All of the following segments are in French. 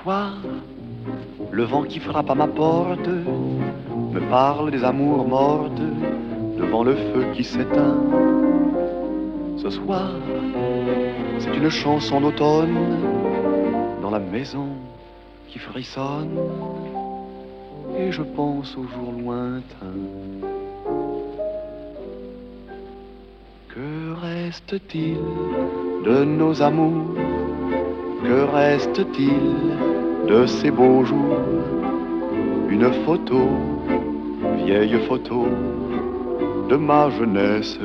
soir, le vent qui frappe à ma porte me parle des amours mortes devant le feu qui s'éteint. Ce soir, c'est une chanson d'automne dans la maison qui frissonne et je pense aux jours lointains. Que reste-t-il de nos amours? Que reste-t-il de ces beaux jours? Une photo, vieille photo de ma jeunesse.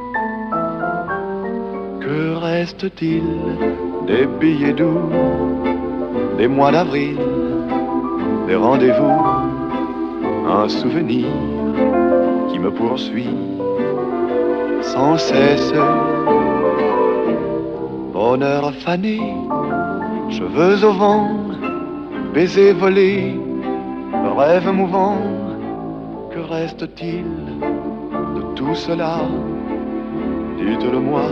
Que reste-t-il des billets doux, des mois d'avril, des rendez-vous? Un souvenir qui me poursuit sans cesse. Bonheur fané, cheveux au vent, baisers volés, rêves mouvants. Que reste-t-il de tout cela? Dites-le-moi.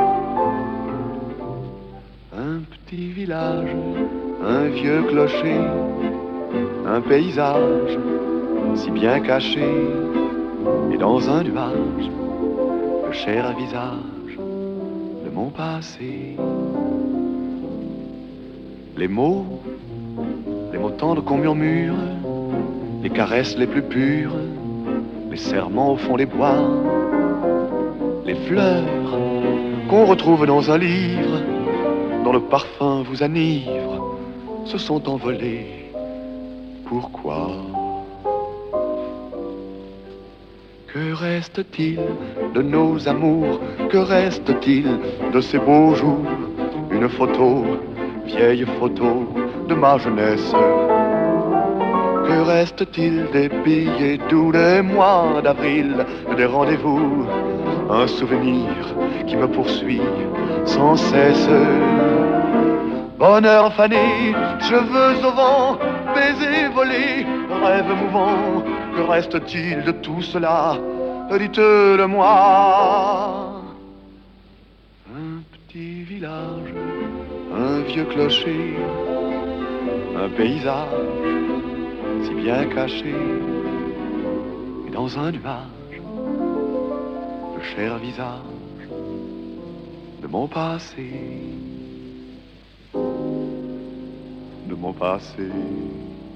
Un petit village, un vieux clocher, un paysage si bien caché, et dans un nuage, le cher visage de mon passé. Les mots tendres qu'on murmure, les caresses les plus pures, les serments au fond des bois, les fleurs qu'on retrouve dans un livre, dont le parfum vous enivre, se sont envolés. Pourquoi? Que reste-t-il de nos amours? Que reste-t-il de ces beaux jours? Une photo, vieille photo de ma jeunesse. Que reste-t-il des billets doux, des mois d'avril, des rendez-vous? Un souvenir qui me poursuit sans cesse. Bonheur fané, cheveux au vent, baisers volés, rêves mouvants. Que reste-t-il de tout cela? Dites-le-moi. Un petit village, un vieux clocher, un paysage si bien caché, et dans un nuage, le cher visage de mon passé, de mon passé.